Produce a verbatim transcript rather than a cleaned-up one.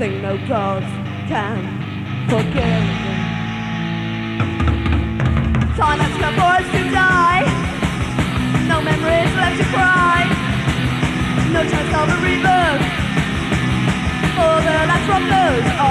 thing no gods can forgive. Time has come for us to die. No memories left to cry. No chance of a rebirth. All the last rockers